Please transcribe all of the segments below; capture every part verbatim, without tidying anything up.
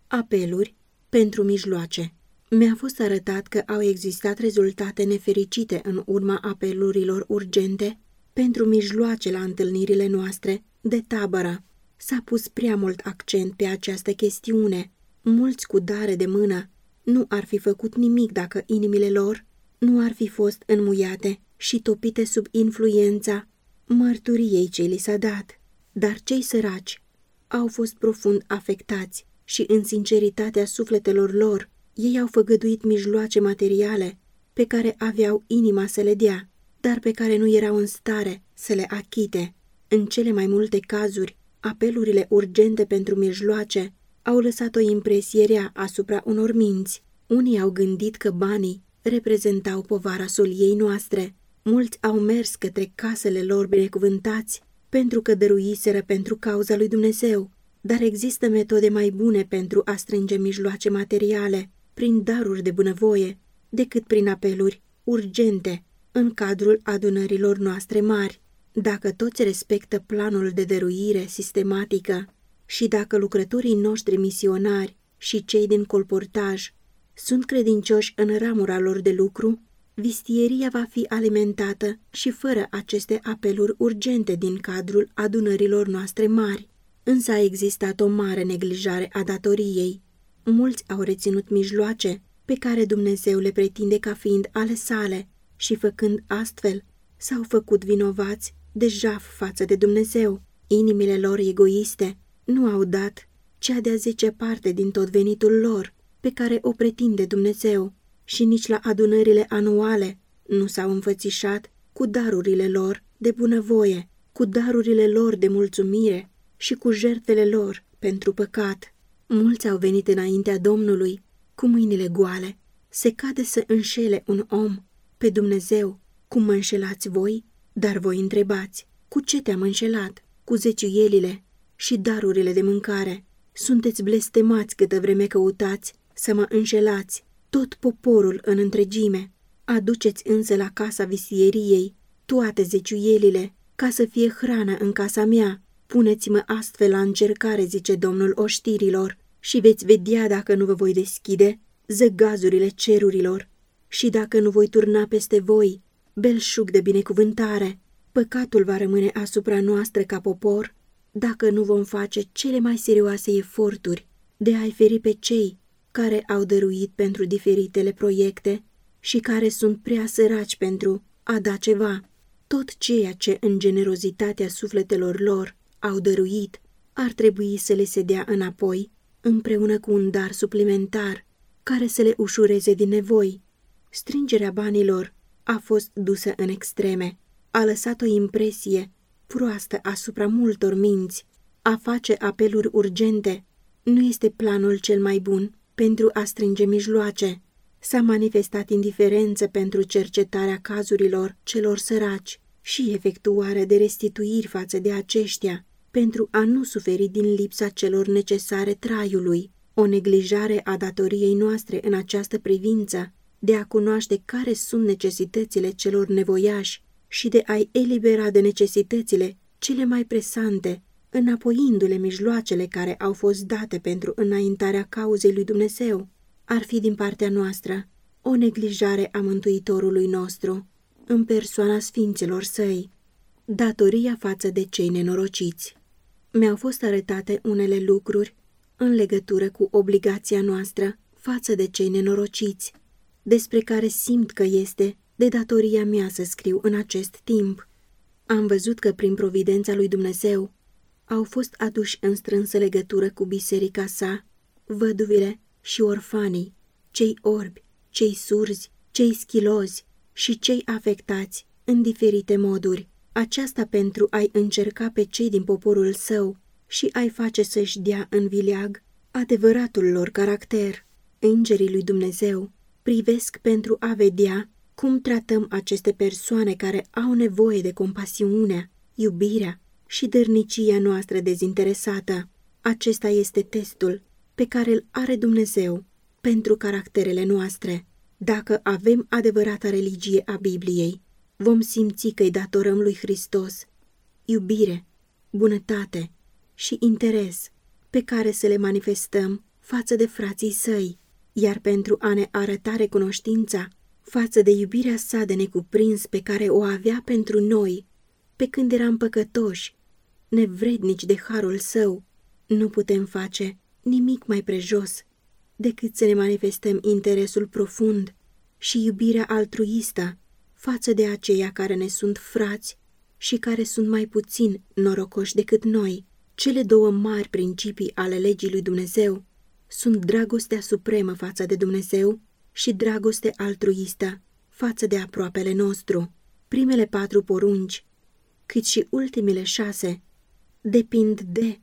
Apeluri pentru mijloace. Mi-a fost arătat că au existat rezultate nefericite în urma apelurilor urgente pentru mijloace la întâlnirile noastre de tabără. S-a pus prea mult accent pe această chestiune. Mulți cu dare de mână nu ar fi făcut nimic dacă inimile lor nu ar fi fost înmuiate și topite sub influența mărturiei ce li s-a dat. Dar cei săraci au fost profund afectați și în sinceritatea sufletelor lor ei au făgăduit mijloace materiale pe care aveau inima să le dea, dar pe care nu erau în stare să le achite. În cele mai multe cazuri, apelurile urgente pentru mijloace au lăsat o impresie rea asupra unor minți. Unii au gândit că banii reprezentau povara soliei noastre. Mulți au mers către casele lor binecuvântați pentru că dăruiseră pentru cauza lui Dumnezeu. Dar există metode mai bune pentru a strânge mijloace materiale prin daruri de bunăvoie decât prin apeluri urgente în cadrul adunărilor noastre mari. Dacă toți respectă planul de dăruire sistematică și dacă lucrătorii noștri misionari și cei din colportaj sunt credincioși în ramura lor de lucru, vistieria va fi alimentată și fără aceste apeluri urgente din cadrul adunărilor noastre mari. Însă a existat o mare neglijare a datoriei. Mulți au reținut mijloace pe care Dumnezeu le pretinde ca fiind ale sale și făcând astfel s-au făcut vinovați de jaf față de Dumnezeu. Inimile lor egoiste nu au dat cea de-a zecea parte din tot venitul lor pe care o pretinde Dumnezeu și nici la adunările anuale nu s-au înfățișat cu darurile lor de bunăvoie, cu darurile lor de mulțumire și cu jertfele lor pentru păcat. Mulți au venit înaintea Domnului cu mâinile goale. Se cade să înșele un om pe Dumnezeu, cum mă înșelați voi? Dar voi întrebați, cu ce te-am înșelat? Cu zeciuielile și darurile de mâncare. Sunteți blestemați câtă vreme căutați să mă înșelați, tot poporul în întregime. Aduceți însă la casa visieriei toate zeciuielile, ca să fie hrană în casa mea. Puneți-mă astfel la încercare, zice Domnul oștirilor, și veți vedea dacă nu vă voi deschide zăgazurile cerurilor și dacă nu voi turna peste voi belșug de binecuvântare. Păcatul va rămâne asupra noastră ca popor dacă nu vom face cele mai serioase eforturi de a-i feri pe cei care au dăruit pentru diferitele proiecte și care sunt prea săraci pentru a da ceva. Tot ceea ce în generozitatea sufletelor lor au dăruit ar trebui să le se dea înapoi împreună cu un dar suplimentar care să le ușureze din nevoi. Strângerea banilor a fost dusă în extreme, a lăsat o impresie proastă asupra multor minți. A face apeluri urgente nu este planul cel mai bun pentru a strânge mijloace. S-a manifestat indiferență pentru cercetarea cazurilor celor săraci și efectuarea de restituiri față de aceștia, pentru a nu suferi din lipsa celor necesare traiului. O neglijare a datoriei noastre în această privință, de a cunoaște care sunt necesitățile celor nevoiași și de a-i elibera de necesitățile cele mai presante, înapoiindu-le mijloacele care au fost date pentru înaintarea cauzei lui Dumnezeu, ar fi din partea noastră o neglijare a Mântuitorului nostru, în persoana sfinților săi. Datoria față de cei nenorociți. Mi-au fost arătate unele lucruri în legătură cu obligația noastră față de cei nenorociți, despre care simt că este de datoria mea să scriu în acest timp. Am văzut că prin providența lui Dumnezeu au fost aduși în strânsă legătură cu biserica sa văduvile și orfanii, cei orbi, cei surzi, cei schilozi și cei afectați în diferite moduri. Aceasta pentru a-i încerca pe cei din poporul său și a-i face să-și dea în vileag adevăratul lor caracter. Îngerii lui Dumnezeu privesc pentru a vedea cum tratăm aceste persoane care au nevoie de compasiunea, iubirea și dărnicia noastră dezinteresată. Acesta este testul pe care îl are Dumnezeu pentru caracterele noastre. Dacă avem adevărata religie a Bibliei, vom simți că îi datorăm lui Hristos iubire, bunătate și interes pe care să le manifestăm față de frații săi, iar pentru a ne arăta recunoștința față de iubirea sa de necuprins pe care o avea pentru noi, pe când eram păcătoși, nevrednici de harul său, nu putem face nimic mai prejos decât să ne manifestăm interesul profund și iubirea altruistă față de aceia care ne sunt frați și care sunt mai puțin norocoși decât noi. Cele două mari principii ale legii lui Dumnezeu sunt dragostea supremă față de Dumnezeu și dragoste altruistă față de aproapele nostru. Primele patru porunci, cât și ultimele șase, depind de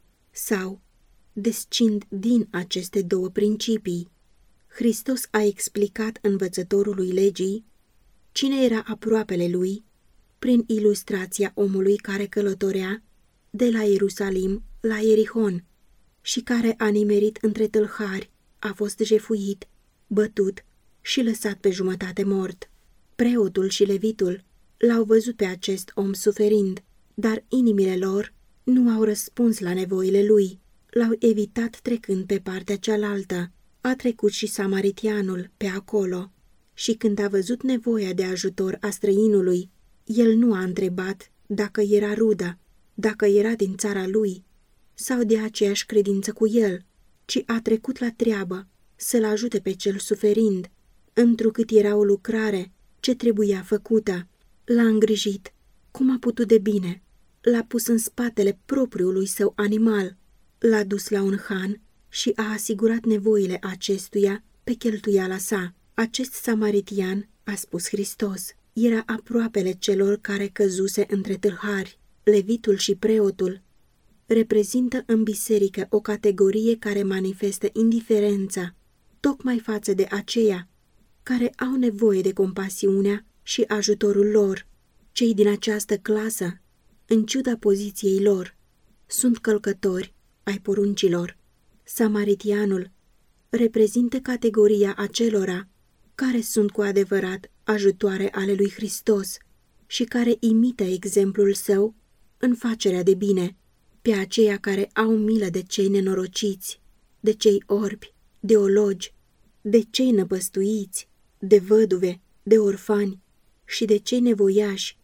sau descind din aceste două principii. Hristos a explicat învățătorului legii cine era aproapele lui prin ilustrația omului care călătorea de la Ierusalim la Ierihon și care a nimerit între tâlhari, a fost jefuit, bătut și lăsat pe jumătate mort. Preotul și levitul l-au văzut pe acest om suferind, dar inimile lor nu au răspuns la nevoile lui, l-au evitat trecând pe partea cealaltă. A trecut și samaritianul pe acolo și când a văzut nevoia de ajutor a străinului, el nu a întrebat dacă era rudă, dacă era din țara lui sau de aceeași credință cu el, ci a trecut la treabă să-l ajute pe cel suferind, întrucât era o lucrare ce trebuia făcută. L-a îngrijit cum a putut de bine, l-a pus în spatele propriului său animal, l-a dus la un han și a asigurat nevoile acestuia pe cheltuiala sa. Acest samaritian, a spus Hristos, era aproapele celor care căzuse între tâlhari. Levitul și preotul reprezintă în biserică o categorie care manifestă indiferența tocmai față de aceia care au nevoie de compasiunea și ajutorul lor. Cei din această clasă, în ciuda poziției lor, sunt călcători ai poruncilor. Samaritianul reprezintă categoria acelora care sunt cu adevărat ajutoare ale lui Hristos și care imită exemplul său în facerea de bine, pe aceia care au milă de cei nenorociți, de cei orbi, de ologi, de cei năpăstuiți, de văduve, de orfani și de cei nevoiași.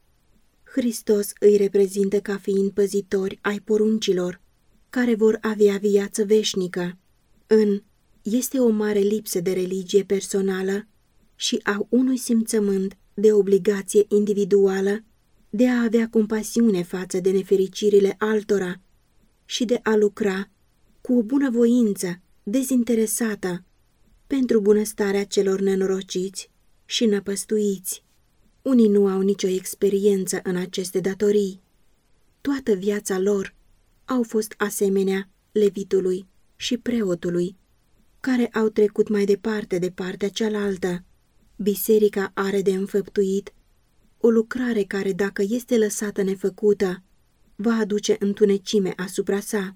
Hristos îi reprezintă ca fiind păzitori ai poruncilor, care vor avea viață veșnică. În este o mare lipsă de religie personală și a unui simțământ de obligație individuală de a avea compasiune față de nefericirile altora și de a lucra cu o bunăvoință dezinteresată pentru bunăstarea celor nenorociți și năpăstuiți. Unii nu au nicio experiență în aceste datorii. Toată viața lor au fost asemenea levitului și preotului, care au trecut mai departe de partea cealaltă. Biserica are de înfăptuit o lucrare care, dacă este lăsată nefăcută, va aduce întunecime asupra sa.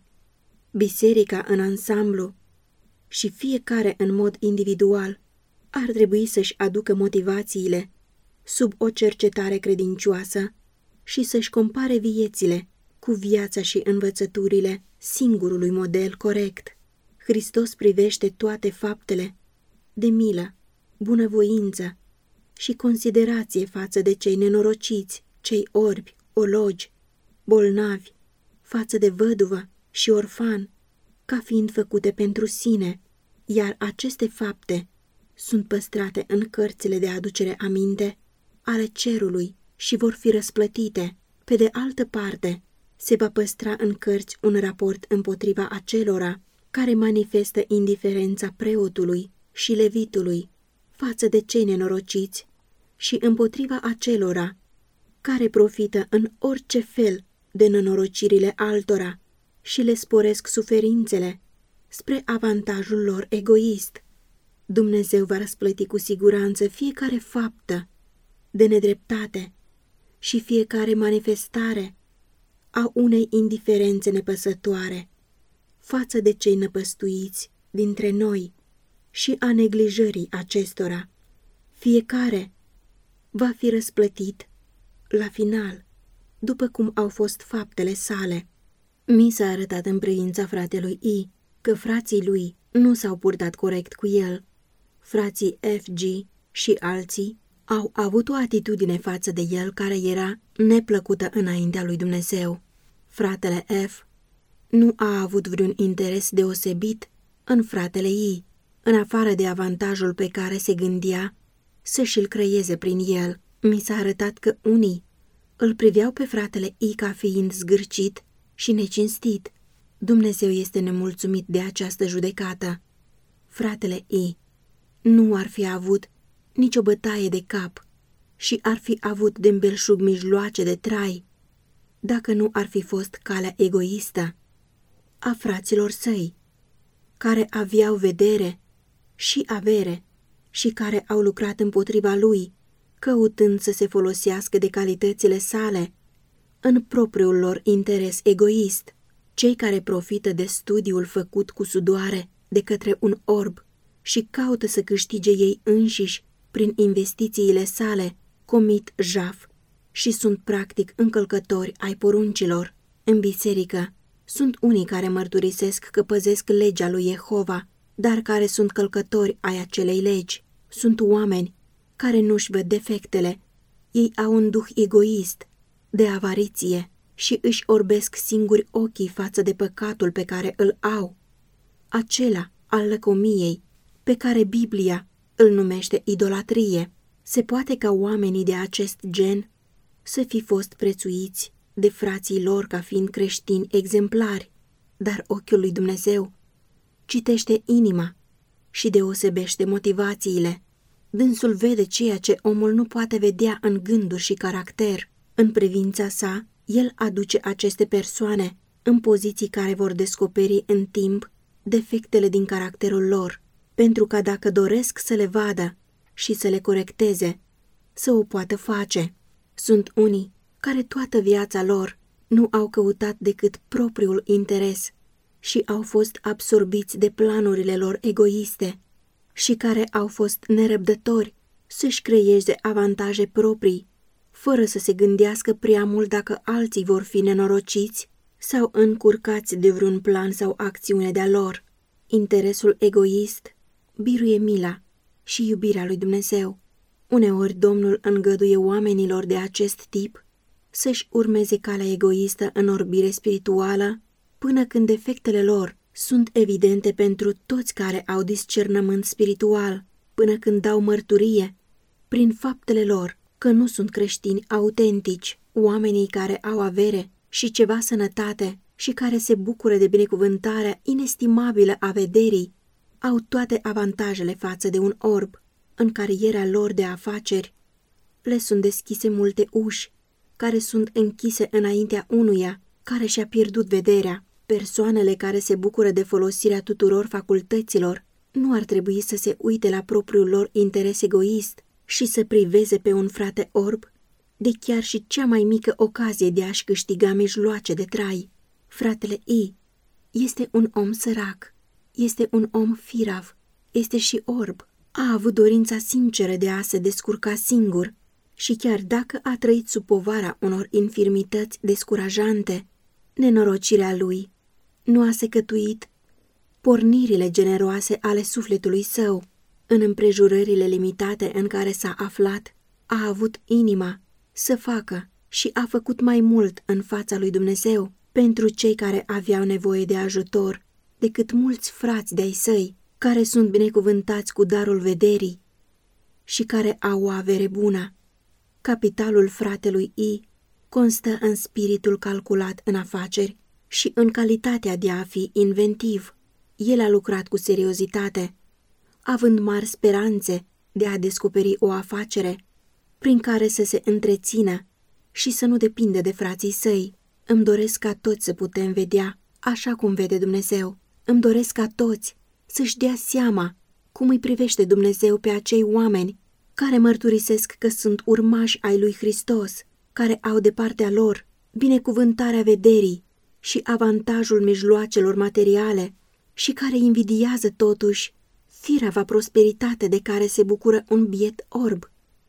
Biserica în ansamblu și fiecare în mod individual ar trebui să-și aducă motivațiile sub o cercetare credincioasă și să-și compare viețile cu viața și învățăturile singurului model corect. Hristos privește toate faptele de milă, bunăvoință și considerație față de cei nenorociți, cei orbi, ologi, bolnavi, față de văduvă și orfan, ca fiind făcute pentru sine, iar aceste fapte sunt păstrate în cărțile de aducere aminte ale cerului și vor fi răsplătite. Pe de altă parte, se va păstra în cărți un raport împotriva acelora care manifestă indiferența preotului și levitului față de cei nenorociți și împotriva acelora care profită în orice fel de nenorocirile altora și le sporesc suferințele spre avantajul lor egoist. Dumnezeu va răsplăti cu siguranță fiecare faptă de nedreptate și fiecare manifestare a unei indiferențe nepăsătoare față de cei năpăstuiți dintre noi și a neglijării acestora. Fiecare va fi răsplătit la final, după cum au fost faptele sale. Mi s-a arătat în privința fratelui I că frații lui nu s-au purtat corect cu el. Frații F G și alții au avut o atitudine față de el care era neplăcută înaintea lui Dumnezeu. Fratele F nu a avut vreun interes deosebit în fratele I, în afară de avantajul pe care se gândea să și-l creeze prin el. Mi s-a arătat că unii îl priveau pe fratele I ca fiind zgârcit și necinstit. Dumnezeu este nemulțumit de această judecată. Fratele I nu ar fi avut nicio bătaie de cap și ar fi avut de îmbelșug mijloace de trai dacă nu ar fi fost calea egoistă a fraților săi, care aveau vedere și avere și care au lucrat împotriva lui, căutând să se folosească de calitățile sale în propriul lor interes egoist. Cei care profită de studiul făcut cu sudoare de către un orb și caută să câștige ei înșiși prin investițiile sale, comit jaf și sunt practic încălcători ai poruncilor. În biserică sunt unii care mărturisesc că păzesc legea lui Jehova, dar care sunt călcători ai acelei legi. Sunt oameni care nu-și văd defectele, ei au un duh egoist, de avariție și își orbesc singuri ochii față de păcatul pe care îl au, acela al lăcomiei, pe care Biblia îl numește idolatrie. Se poate ca oamenii de acest gen să fi fost prețuiți de frații lor ca fiind creștini exemplari, dar ochiul lui Dumnezeu citește inima și deosebește motivațiile. Dânsul vede ceea ce omul nu poate vedea în gânduri și caracter. În privința sa, el aduce aceste persoane în poziții care vor descoperi în timp defectele din caracterul lor, pentru ca dacă doresc să le vadă și să le corecteze, să o poată face. Sunt unii care toată viața lor nu au căutat decât propriul interes și au fost absorbiți de planurile lor egoiste și care au fost nerăbdători să-și creeze avantaje proprii, fără să se gândească prea mult dacă alții vor fi nenorociți sau încurcați de vreun plan sau acțiune de-a lor. Interesul egoist biruie mila și iubirea lui Dumnezeu. Uneori Domnul îngăduie oamenilor de acest tip să-și urmeze calea egoistă în orbire spirituală, până când defectele lor sunt evidente pentru toți care au discernământ spiritual, până când dau mărturie prin faptele lor că nu sunt creștini autentici. Oamenii care au avere și ceva sănătate și care se bucură de binecuvântarea inestimabilă a vederii au toate avantajele față de un orb. În cariera lor de afaceri le sunt deschise multe uși, care sunt închise înaintea unuia care și-a pierdut vederea. Persoanele care se bucură de folosirea tuturor facultăților nu ar trebui să se uite la propriul lor interes egoist și să priveze pe un frate orb de chiar și cea mai mică ocazie de a-și câștiga mijloace de trai. Fratele I este un om sărac, este un om firav, este și orb. A avut dorința sinceră de a se descurca singur și chiar dacă a trăit sub povara unor infirmități descurajante, nenorocirea lui nu a secătuit pornirile generoase ale sufletului său. În împrejurările limitate în care s-a aflat, a avut inima să facă și a făcut mai mult în fața lui Dumnezeu pentru cei care aveau nevoie de ajutor decât mulți frați de-ai săi, care sunt binecuvântați cu darul vederii și care au o avere bună. Capitalul fratelui I constă în spiritul calculat în afaceri și în calitatea de a fi inventiv. El a lucrat cu seriozitate, având mari speranțe de a descoperi o afacere prin care să se întrețină și să nu depindă de frații săi. Îmi doresc ca toți să putem vedea așa cum vede Dumnezeu. Îmi doresc ca toți să-și dea seama cum îi privește Dumnezeu pe acei oameni care mărturisesc că sunt urmași ai lui Hristos, care au de partea lor binecuvântarea vederii și avantajul mijloacelor materiale și care invidiază totuși firava prosperitate de care se bucură un biet orb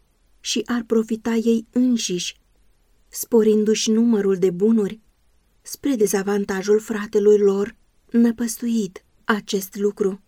și ar profita ei înșiși, sporindu-și numărul de bunuri spre dezavantajul fratelui lor năpăstuit. Acest lucru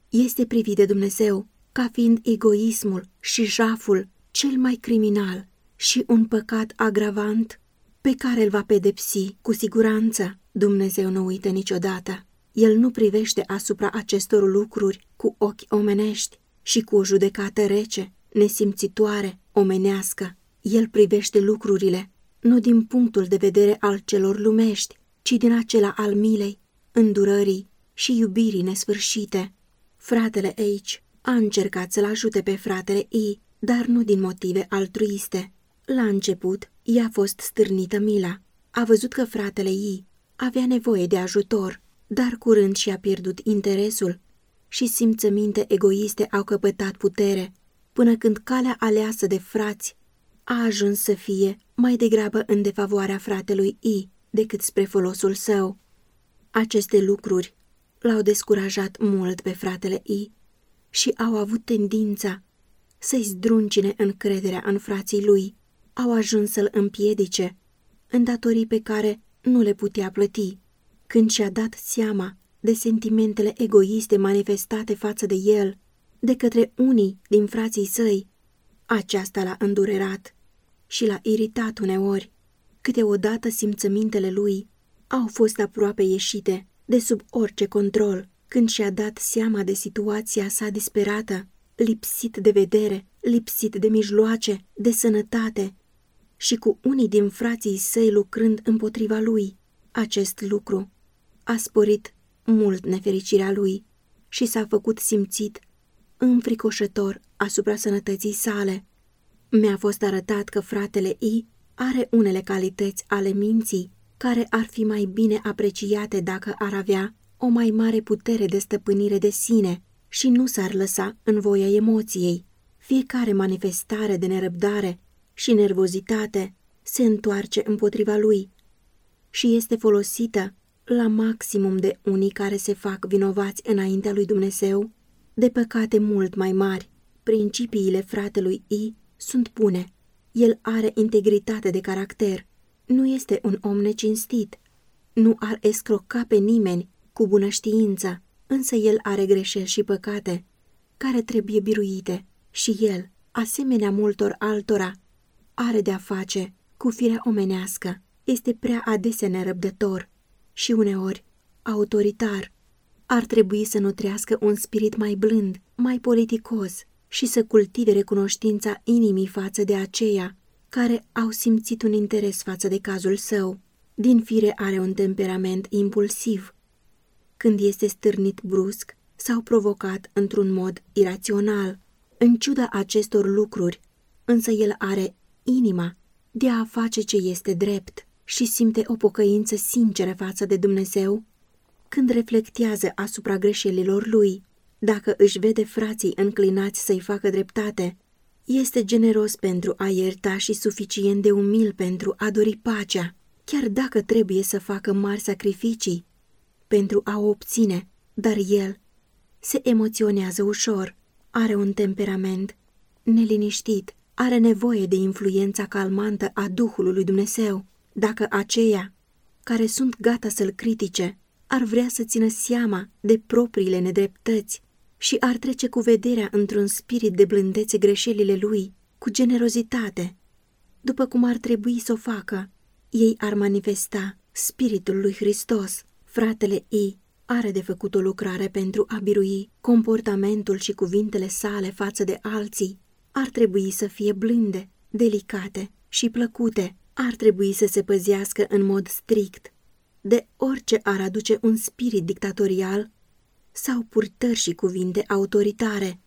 este privit de Dumnezeu ca fiind egoismul și jaful cel mai criminal și un păcat agravant pe care îl va pedepsi cu siguranță. Dumnezeu nu uită niciodată. El nu privește asupra acestor lucruri cu ochi omenești și cu o judecată rece, nesimțitoare, omenească. El privește lucrurile nu din punctul de vedere al celor lumești, ci din acela al milei, îndurării și iubirii nesfârșite. Fratele H a încercat să-l ajute pe fratele I, dar nu din motive altruiste. La început, i-a fost stârnită mila. A văzut că fratele I avea nevoie de ajutor, dar curând și-a pierdut interesul și simțăminte egoiste au căpătat putere, până când calea aleasă de frați a ajuns să fie mai degrabă în defavoarea fratelui I decât spre folosul său. Aceste lucruri l-au descurajat mult pe fratele I și au avut tendința să-i zdruncine încrederea în frații lui, au ajuns să-l împiedice în datorii pe care nu le putea plăti. Când și-a dat seama de sentimentele egoiste manifestate față de el de către unii din frații săi, aceasta l-a îndurerat și l-a iritat uneori. Câteodată simțămintele lui au fost aproape ieșite de sub orice control, când și-a dat seama de situația sa disperată, lipsit de vedere, lipsit de mijloace, de sănătate și cu unii din frații săi lucrând împotriva lui. Acest lucru a sporit mult nefericirea lui și s-a făcut simțit înfricoșător asupra sănătății sale. Mi-a fost arătat că fratele I are unele calități ale minții care ar fi mai bine apreciate dacă ar avea o mai mare putere de stăpânire de sine și nu s-ar lăsa în voia emoției. Fiecare manifestare de nerăbdare și nervozitate se întoarce împotriva lui și este folosită la maximum de unii care se fac vinovați înaintea lui Dumnezeu de păcate mult mai mari. Principiile fratelui I sunt bune. El are integritate de caracter. Nu este un om necinstit. Nu ar escroca pe nimeni cu bună știință, însă el are greșeli și păcate care trebuie biruite și el, asemenea multor altora, are de-a face cu firea omenească. Este prea adesea nerăbdător și uneori autoritar. Ar trebui să nutrească un spirit mai blând, mai politicos și să cultive recunoștința inimii față de aceia care au simțit un interes față de cazul său. Din fire are un temperament impulsiv. Când este stârnit brusc sau provocat într-un mod irațional. În ciuda acestor lucruri, însă el are inima de a face ce este drept și simte o pocăință sinceră față de Dumnezeu când reflectează asupra greșelilor lui. Dacă își vede frații înclinați să-i facă dreptate, este generos pentru a ierta și suficient de umil pentru a dori pacea, chiar dacă trebuie să facă mari sacrificii pentru a o obține, dar el se emoționează ușor, are un temperament neliniștit, are nevoie de influența calmantă a Duhului lui Dumnezeu. Dacă aceia care sunt gata să-l critique ar vrea să țină seama de propriile nedreptăți și ar trece cu vederea într-un spirit de blândețe greșelile lui, cu generozitate, după cum ar trebui să o facă, ei ar manifesta spiritul lui Hristos. Fratele I are de făcut o lucrare pentru a birui comportamentul și cuvintele sale față de alții. Ar trebui să fie blânde, delicate și plăcute. Ar trebui să se păzească în mod strict de orice ar aduce un spirit dictatorial sau purtări și cuvinte autoritare.